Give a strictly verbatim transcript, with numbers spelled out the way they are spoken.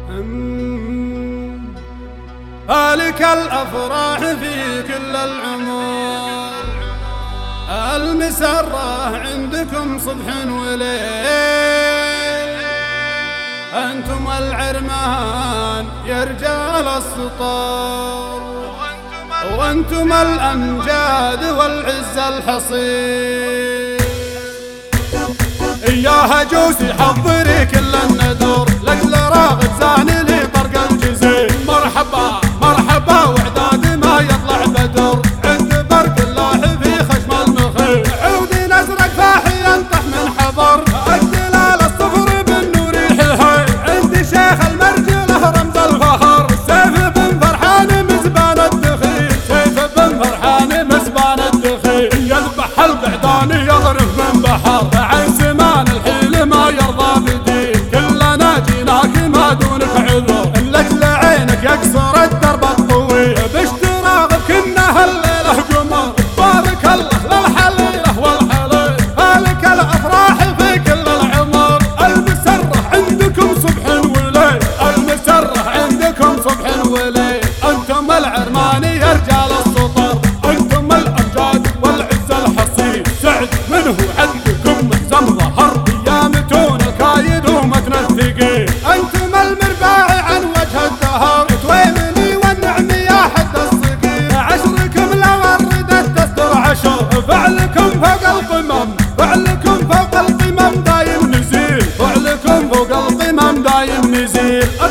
هالك الأفراح في كل العمر، المسرة عندكم صبح وليل، أنتم العرمان يا رجال السطور، وأنتم الأمجاد والعز الحصين. يا هجوسي حضري كل الندور، لأجل راغب زاني لي طرق الجزير. مرحبا مرحبا وعداد ما يطلع بدر، عند برق الله في خشم المخير. عودي نزرق فاحي ينطح من حضر، الدلال الصفر بالنور يحيي. عندي شيخ المرجله رمز الفخر، سيف بن فرحان مزبان الدخيل. سيف بن فرحان مزبان الدخيل، يذبح القعداني يضرب من بحر. عن سمان الحيل ما يرضى بدين، كلنا جيناك ما دونك عذر. لأجل عينك يكسر الدرب الطويل، باشتراغ كنا هالليلة قمر. بارك الله للحليلة والحليل، هالك الأفراح في كل العمر. المسرة عندكم صبح وليل، المسرة عندكم صبح وليل. أنتم العرماني يا رجال السطر، أنتم الأمجاد والعز الحصين. سعد منه عندكم محزم ظهر، ايامتون الكايد ومتن الثقيل. أنتم المرباعي عن وجه الدهر، تويمني والنعم يا حد الصقيل. عشركم لو وردت تستر عشر، فعلكم فوق القمم، فعلكم فوق القمم دايم نزيل، فعلكم فوق القمم دايم نزيل.